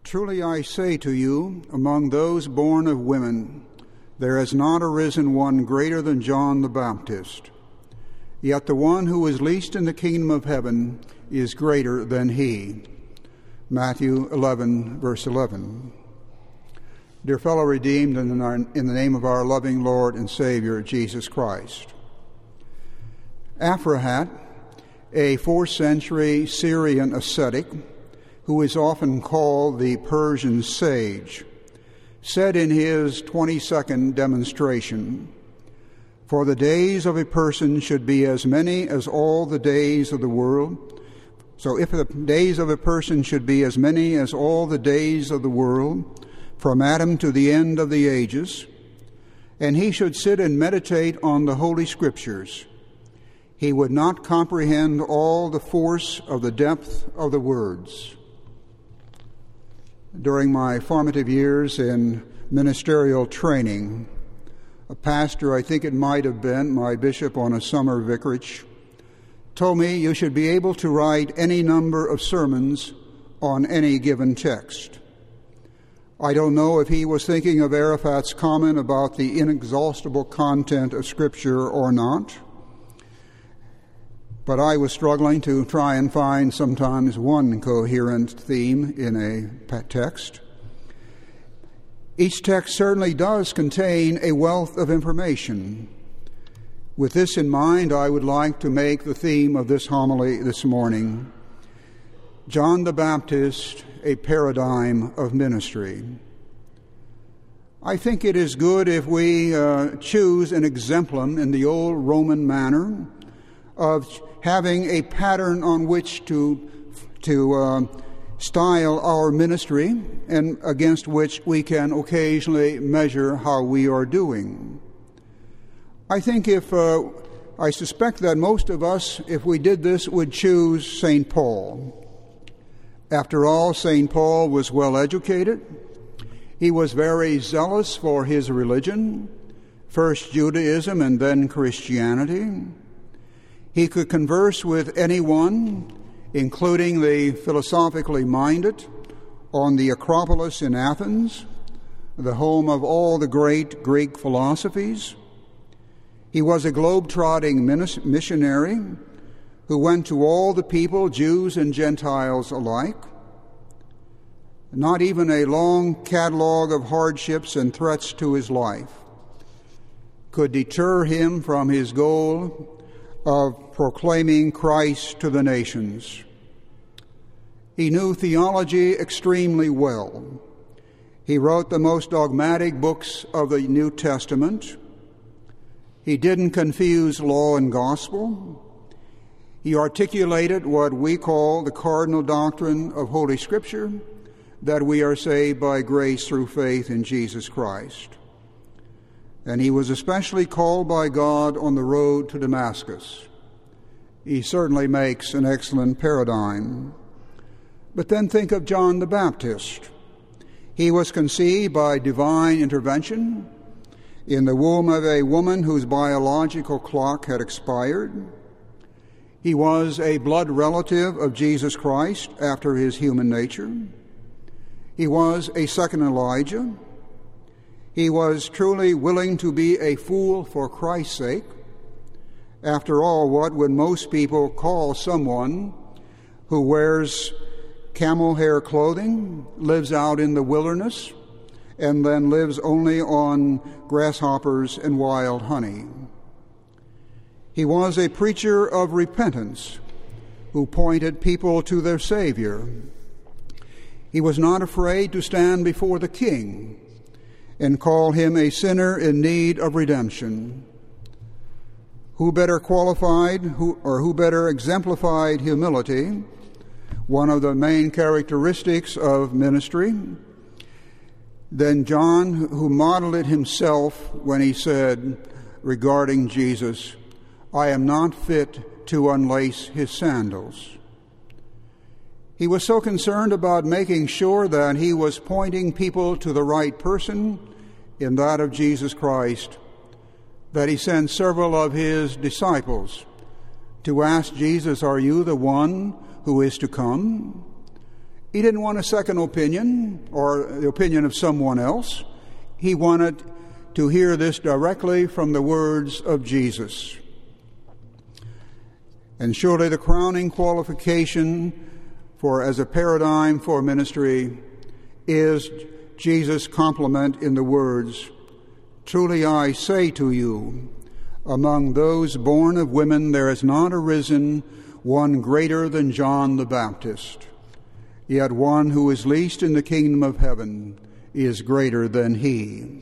Truly I say to you, among those born of women, there has not arisen one greater than John the Baptist. Yet the one who is least in the kingdom of heaven is greater than he. Matthew 11, verse 11. Dear fellow redeemed in the name of our loving Lord and Savior, Jesus Christ. Aphrahat, a 4th century Syrian ascetic, who is often called the Persian sage, said in his 22nd demonstration, "For the days of a person should be as many as all the days of the world. So if the days of a person should be as many as all the days of the world, from Adam to the end of the ages, and he should sit and meditate on the Holy Scriptures, he would not comprehend all the force of the depth of the words." During my formative years in ministerial training, a pastor, I think it might have been my bishop on a summer vicarage, told me you should be able to write any number of sermons on any given text. I don't know if he was thinking of Arafat's comment about the inexhaustible content of Scripture or not, but I was struggling to try and find sometimes one coherent theme in a text. Each text certainly does contain a wealth of information. With this in mind, I would like to make the theme of this homily this morning, John the Baptist, a paradigm of ministry. I think it is good if we choose an exemplum in the old Roman manner of having a pattern on which to style our ministry and against which we can occasionally measure how we are doing. I think I suspect that most of us, if we did this, would choose St. Paul. After all, St. Paul was well educated. He was very zealous for his religion, first Judaism and then Christianity. He could converse with anyone, including the philosophically minded, on the Acropolis in Athens, the home of all the great Greek philosophies. He was a globe-trotting missionary who went to all the people, Jews and Gentiles alike. Not even a long catalog of hardships and threats to his life could deter him from his goal of proclaiming Christ to the nations. He knew theology extremely well. He wrote the most dogmatic books of the New Testament. He didn't confuse law and gospel. He articulated what we call the cardinal doctrine of Holy Scripture, that we are saved by grace through faith in Jesus Christ. And he was especially called by God on the road to Damascus. He certainly makes an excellent paradigm. But then think of John the Baptist. He was conceived by divine intervention in the womb of a woman whose biological clock had expired. He was a blood relative of Jesus Christ after his human nature. He was a second Elijah. He was truly willing to be a fool for Christ's sake. After all, what would most people call someone who wears camel hair clothing, lives out in the wilderness, and then lives only on grasshoppers and wild honey? He was a preacher of repentance who pointed people to their Savior. He was not afraid to stand before the king and call him a sinner in need of redemption. Who better qualified, who better exemplified humility, one of the main characteristics of ministry, than John, who modeled it himself when he said regarding Jesus, "I am not fit to unlace his sandals." He was so concerned about making sure that he was pointing people to the right person, in that of Jesus Christ, that he sent several of his disciples to ask Jesus, "Are you the one who is to come?" He didn't want a second opinion or the opinion of someone else. He wanted to hear this directly from the words of Jesus. And surely the crowning qualification as a paradigm for ministry is Jesus' compliment in the words, "Truly I say to you, among those born of women there has not arisen one greater than John the Baptist. Yet one who is least in the kingdom of heaven is greater than he."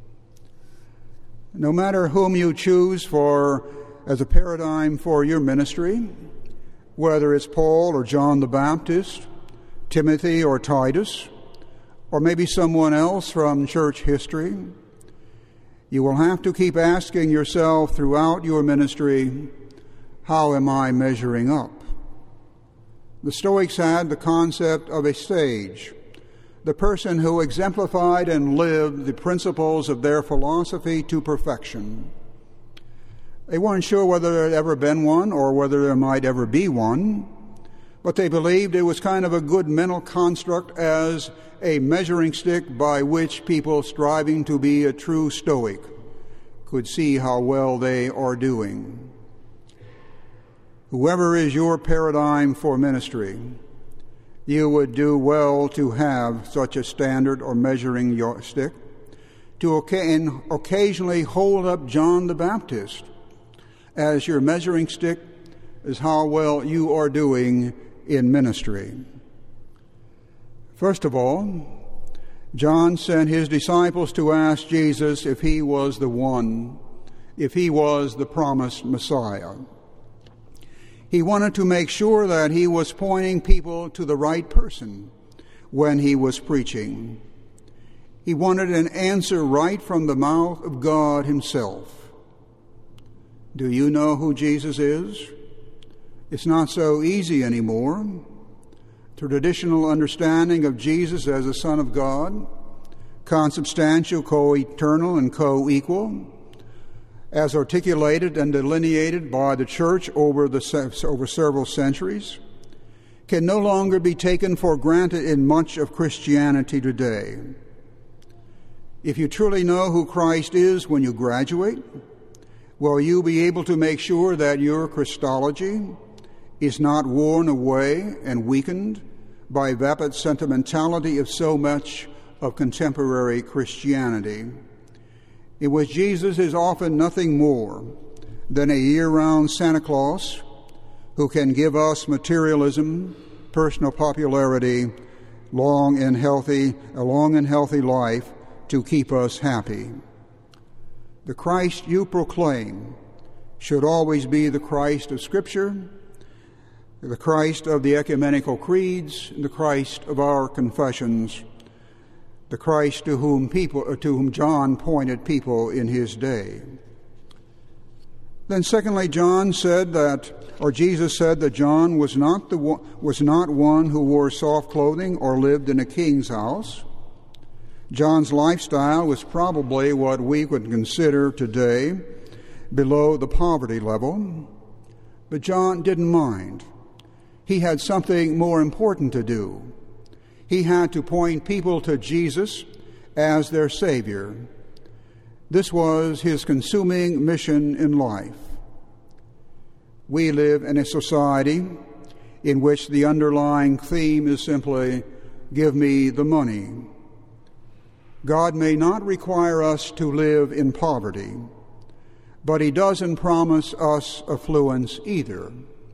No matter whom you choose as a paradigm for your ministry, whether it's Paul or John the Baptist, Timothy or Titus, or maybe someone else from church history, you will have to keep asking yourself throughout your ministry, how am I measuring up? The Stoics had the concept of a sage, the person who exemplified and lived the principles of their philosophy to perfection. They weren't sure whether there had ever been one or whether there might ever be one, but they believed it was kind of a good mental construct as a measuring stick by which people striving to be a true Stoic could see how well they are doing. Whoever is your paradigm for ministry, you would do well to have such a standard or measuring stick, to occasionally hold up John the Baptist as your measuring stick is how well you are doing in ministry. First of all, John sent his disciples to ask Jesus if he was the one, if he was the promised Messiah. He wanted to make sure that he was pointing people to the right person when he was preaching. He wanted an answer right from the mouth of God himself. Do you know who Jesus is? It's not so easy anymore. Traditional understanding of Jesus as the Son of God, consubstantial, co-eternal, and co-equal, as articulated and delineated by the Church over several centuries, can no longer be taken for granted in much of Christianity today. If you truly know who Christ is when you graduate, will you be able to make sure that your Christology is not worn away and weakened by vapid sentimentality of so much of contemporary Christianity, in which Jesus is often nothing more than a year-round Santa Claus who can give us materialism, personal popularity, a long and healthy life to keep us happy. The Christ you proclaim should always be the Christ of Scripture, the Christ of the ecumenical creeds, and the Christ of our confessions, the Christ to whom John pointed people in his day. Then secondly, Jesus said that John was not one who wore soft clothing or lived in a king's house. John's lifestyle was probably what we would consider today below the poverty level, but John didn't mind. He had something more important to do. He had to point people to Jesus as their Savior. This was his consuming mission in life. We live in a society in which the underlying theme is simply, give me the money. God may not require us to live in poverty, but he doesn't promise us affluence either.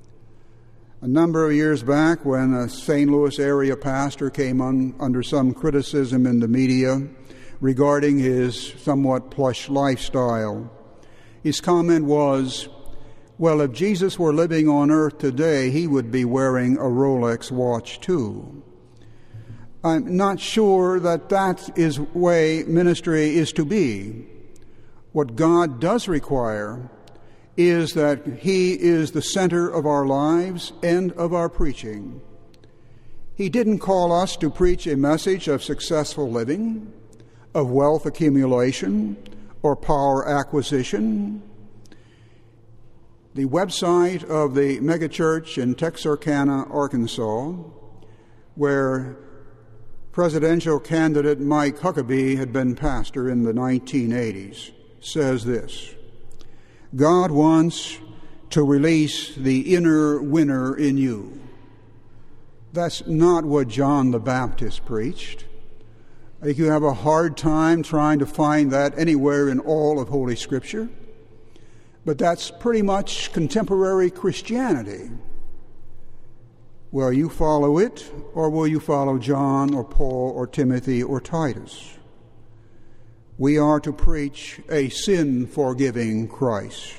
A number of years back, when a St. Louis area pastor came under some criticism in the media regarding his somewhat plush lifestyle, his comment was, well, if Jesus were living on earth today, he would be wearing a Rolex watch too. I'm not sure that is the way ministry is to be. What God does require is that he is the center of our lives and of our preaching. He didn't call us to preach a message of successful living, of wealth accumulation, or power acquisition. The website of the megachurch in Texarkana, Arkansas, where presidential candidate Mike Huckabee had been pastor in the 1980s, says this: God wants to release the inner winner in you. That's not what John the Baptist preached. I think you have a hard time trying to find that anywhere in all of Holy Scripture. But that's pretty much contemporary Christianity. Will you follow it, or will you follow John or Paul or Timothy or Titus? We are to preach a sin-forgiving Christ.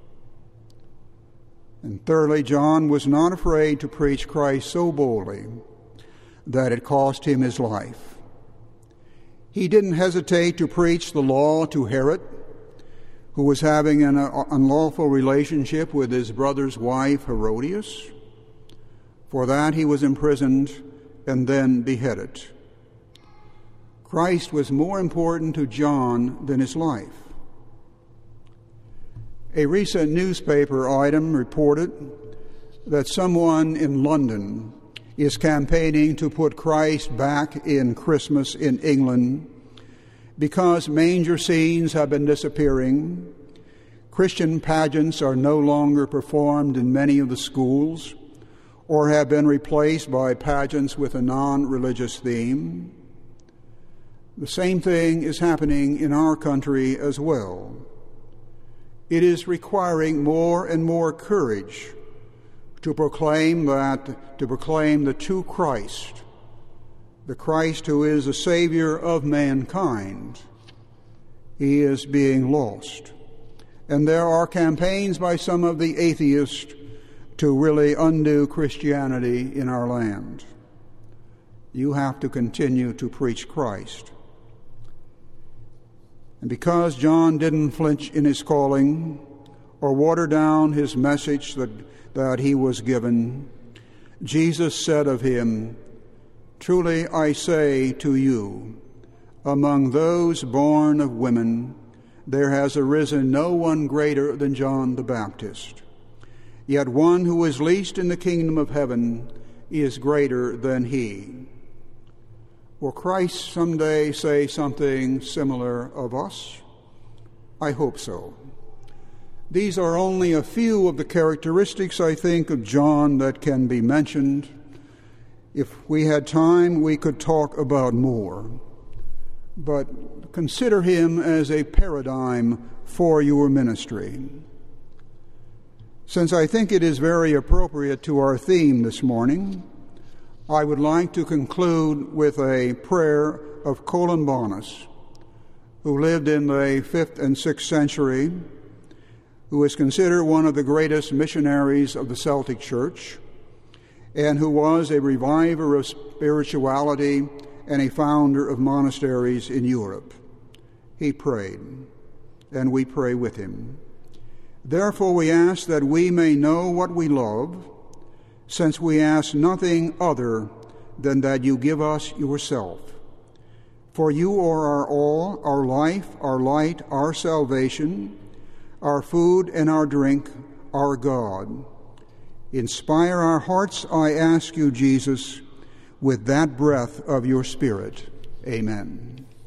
And thirdly, John was not afraid to preach Christ so boldly that it cost him his life. He didn't hesitate to preach the law to Herod, who was having an unlawful relationship with his brother's wife, Herodias. For that he was imprisoned and then beheaded. Christ was more important to John than his life. A recent newspaper item reported that someone in London is campaigning to put Christ back in Christmas in England because manger scenes have been disappearing, Christian pageants are no longer performed in many of the schools, or have been replaced by pageants with a non-religious theme. The same thing is happening in our country as well. It is requiring more and more courage to proclaim the true Christ, the Christ who is the Savior of mankind. He is being lost. And there are campaigns by some of the atheists to really undo Christianity in our land. You have to continue to preach Christ. And because John didn't flinch in his calling or water down his message that he was given, Jesus said of him, "Truly I say to you, among those born of women, there has arisen no one greater than John the Baptist. Yet one who is least in the kingdom of heaven is greater than he." Will Christ someday say something similar of us? I hope so. These are only a few of the characteristics, I think, of John that can be mentioned. If we had time, we could talk about more. But consider him as a paradigm for your ministry. Since I think it is very appropriate to our theme this morning, I would like to conclude with a prayer of Columbanus, who lived in the 5th and 6th century, who is considered one of the greatest missionaries of the Celtic Church, and who was a reviver of spirituality and a founder of monasteries in Europe. He prayed, and we pray with him. Therefore we ask that we may know what we love, since we ask nothing other than that you give us yourself. For you are our all, our life, our light, our salvation, our food and our drink, our God. Inspire our hearts, I ask you, Jesus, with that breath of your Spirit. Amen.